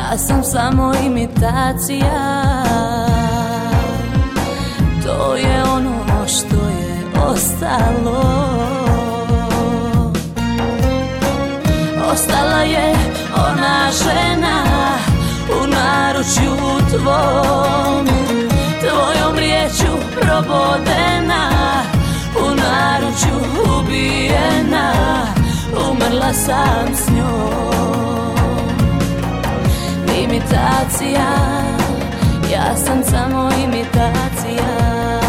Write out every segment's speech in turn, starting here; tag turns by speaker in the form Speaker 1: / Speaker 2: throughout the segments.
Speaker 1: Ja sam samo imitacija, to je ono što je ostalo. Ostala je ona žena u naručju tvom, tvojom riječju probodena, u naručju ubijena, umrla sam s njom. Imitacija, ja sam samo imitacija.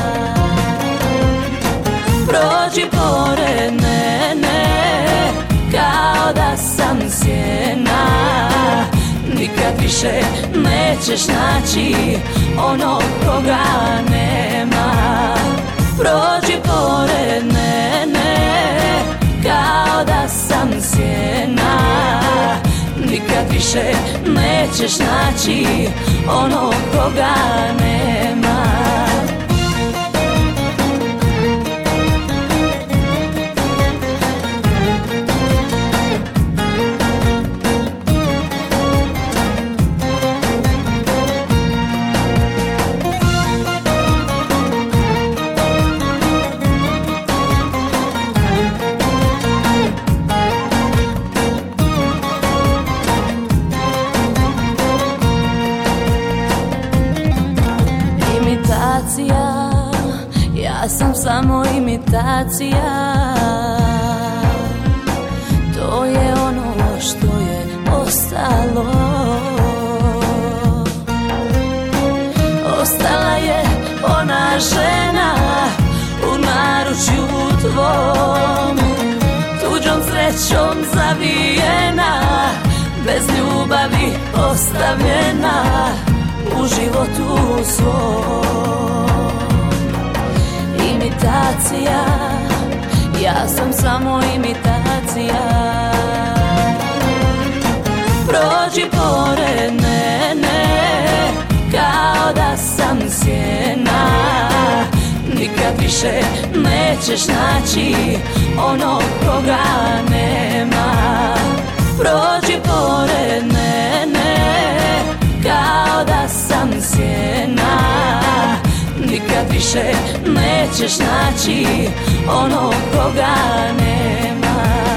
Speaker 1: Prođi pored mene kao da sam sjena, nikad više nećeš naći onog koga nema. Prođi pored mene kao da sam sjena, nikad više nećeš naći onog koga nema. Ja sam samo imitacija, to je ono što je ostalo. Ostala je ona žena u naručju tvom, tuđom srećom zavijena, bez ljubavi ostavljena u životu svom. Imitacija, ja sam samo imitacija. Prođi pored mene kao da sam sjena, nikad više nećeš naći onog koga nema. Prođi pored mene kao da sam sjena, nikad više nećeš naći onog koga nema.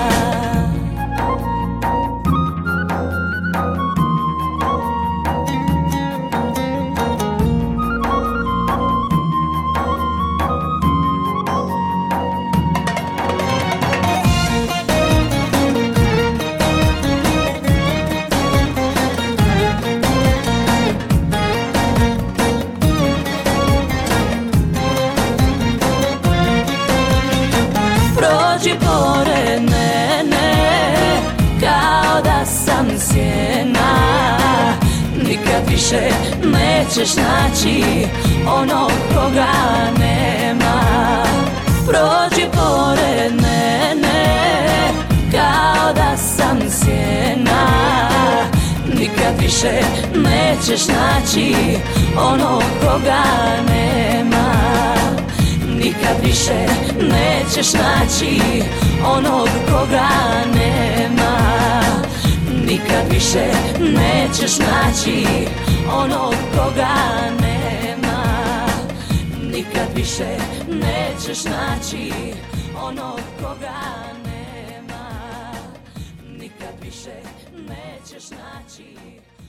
Speaker 1: Prođi pored mene kao da sam sjena, nikad više nećeš naći onog koga nema. Prođi pored mene kao da sam sjena, nikad više nećeš naći onog koga nema. Nikad više nećeš naći onog koga nema. Nikad više nećeš naći onog koga nema. Nikad više nećeš naći onog koga nema. Nikad više nećeš naći